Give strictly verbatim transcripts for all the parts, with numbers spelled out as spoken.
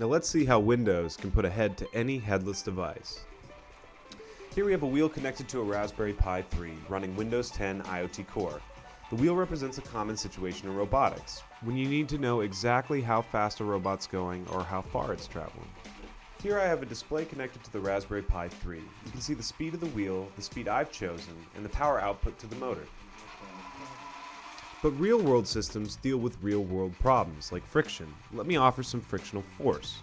Now let's see how Windows can put a head to any headless device. Here we have a wheel connected to a Raspberry Pi three running Windows ten IoT Core. The wheel represents a common situation in robotics, when you need to know exactly how fast a robot's going or how far it's traveling. Here I have a display connected to the Raspberry Pi three. You can see the speed of the wheel, the speed I've chosen, and the power output to the motor. But real-world systems deal with real-world problems, like friction. Let me offer some frictional force.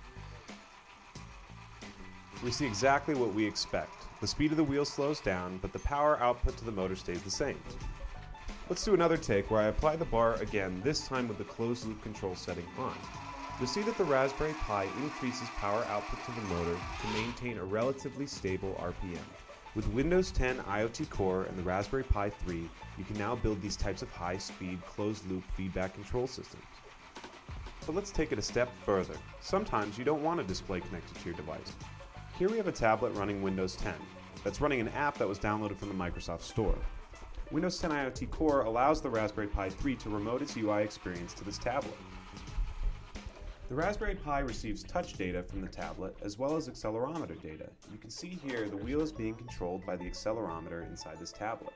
We see exactly what we expect. The speed of the wheel slows down, but the power output to the motor stays the same. Let's do another take where I apply the bar again, this time with the closed-loop control setting on. You'll see that the Raspberry Pi increases power output to the motor to maintain a relatively stable R P M. With Windows ten IoT Core and the Raspberry Pi three, you can now build these types of high-speed, closed-loop feedback control systems. But let's take it a step further. Sometimes you don't want a display connected to your device. Here we have a tablet running Windows ten that's running an app that was downloaded from the Microsoft Store. Windows ten IoT Core allows the Raspberry Pi three to remote its U I experience to this tablet. The Raspberry Pi receives touch data from the tablet as well as accelerometer data. You can see here the wheel is being controlled by the accelerometer inside this tablet.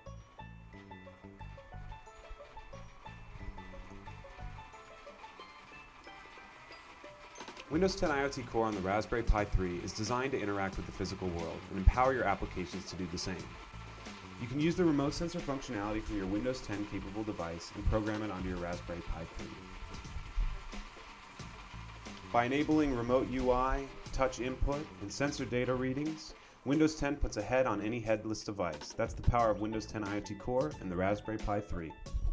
Windows ten IoT Core on the Raspberry Pi three is designed to interact with the physical world and empower your applications to do the same. You can use the remote sensor functionality from your Windows ten capable device and program it onto your Raspberry Pi three. By enabling remote U I, touch input, and sensor data readings, Windows ten puts a head on any headless device. That's the power of Windows ten IoT Core and the Raspberry Pi three.